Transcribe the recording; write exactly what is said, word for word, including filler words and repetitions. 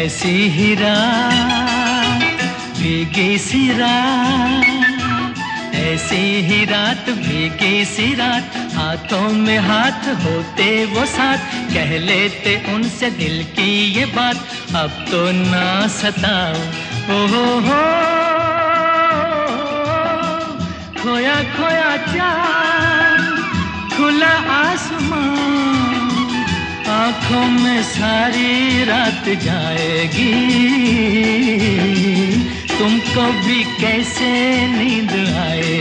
ऐसी ही रात भीगी सी रात, ऐसी ही रात भीगी सी रात, हाथों में हाथ होते वो साथ, कह लेते उनसे दिल की ये बात, अब तो ना सताओ ओ हो हो। खोया खोया चाँद खुला आसमां, आँखों में सारी रात जाएगी, तुमको भी कैसे नींद आए।